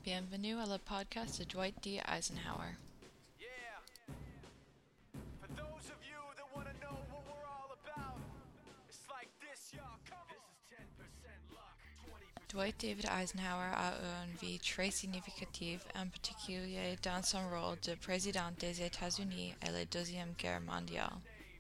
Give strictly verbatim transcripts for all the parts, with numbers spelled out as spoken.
Bienvenue à le podcast de Dwight D. Eisenhower. Yeah. For those of you that want to know what we're all about, it's like this, y'all. Come on. This is ten percent luck, twenty percent. Dwight David Eisenhower a eu une vie très significative, en particulier dans son rôle de président des États-Unis à la Deuxième Guerre mondiale.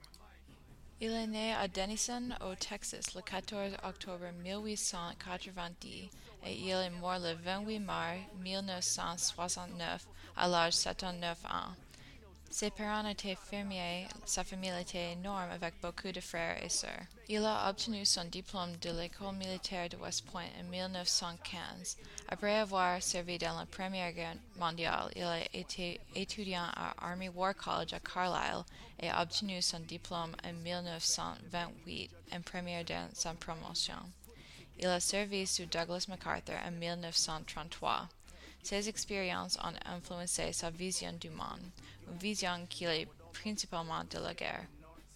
Il est né à Denison, au Texas, le quatorze octobre mille huit cent quatre-vingt-dix et il est mort le vingt-huit mars mille neuf cent soixante-neuf à l'âge de soixante-neuf ans. Ses parents étaient fermiers, sa famille était énorme avec beaucoup de frères et sœurs. Il a obtenu son diplôme de l'école militaire de West Point en mille neuf cent quinze. Après avoir servi dans la Première Guerre mondiale, il a été étudiant à Army War College à Carlisle et a obtenu son diplôme en mille neuf cent vingt-huit, en première dans sa promotion. Il a servi sous Douglas MacArthur en mille neuf cent trente-trois. Ses expériences ont influencé sa vision du monde, une vision qu'il est principalement de la guerre.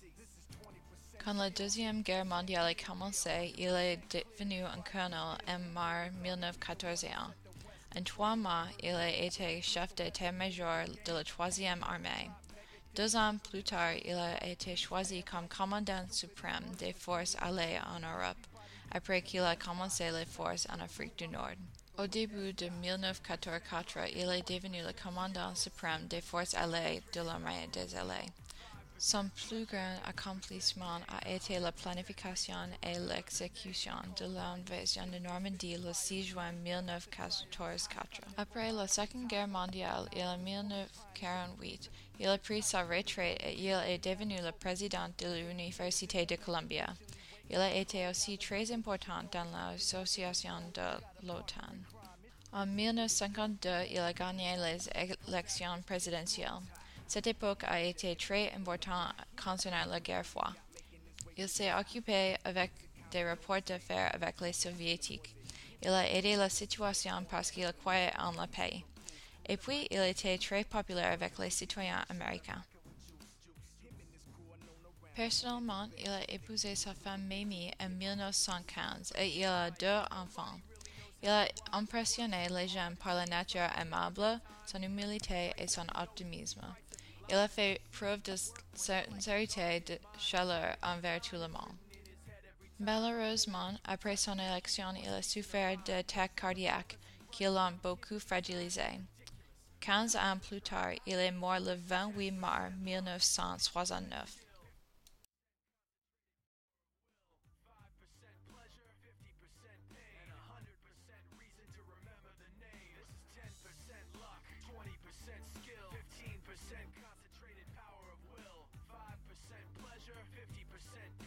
Quand la Deuxième Guerre mondiale a commencé, il est devenu un colonel en mars mille neuf cent quatorze. En trois mois, il a été chef d'état-major de la troisième armée. Deux ans plus tard, il a été choisi comme commandant suprême des forces alliées en Europe, après qu'il a commencé les forces en Afrique du Nord. Au début de mille neuf cent quatre-vingt-quatre, il est devenu le commandant suprême des forces alliées de l'armée des Alliés. Son plus grand accomplissement a été la planification et l'exécution de l'invasion de Normandie le six juin mille neuf cent quatorze. Après la Seconde Guerre mondiale et en mille neuf cent quarante-huit, il a pris sa retraite et il est devenu le président de l'Université de Columbia. Il a été aussi très important dans l'association de l'OTAN. En mille neuf cent cinquante-deux, il a gagné les élections présidentielles. Cette époque a été très importante concernant la guerre froide. Il s'est occupé avec des rapports d'affaires avec les soviétiques. Il a aidé la situation parce qu'il croyait en la paix. Et puis, il était très populaire avec les citoyens américains. Personnellement, il a épousé sa femme Mamie en mille neuf cent quinze et il a deux enfants. Il a impressionné les gens par la nature aimable, son humilité et son optimisme. Il a fait preuve de sincérité et de chaleur envers tout le monde. Malheureusement, après son élection, il a souffert d'attaques cardiaques qui l'ont beaucoup fragilisé. Quinze ans plus tard, il est mort le vingt-huit mars mille neuf cent soixante-neuf. twenty percent skill, fifteen percent concentrated power of will, five percent pleasure, fifty percent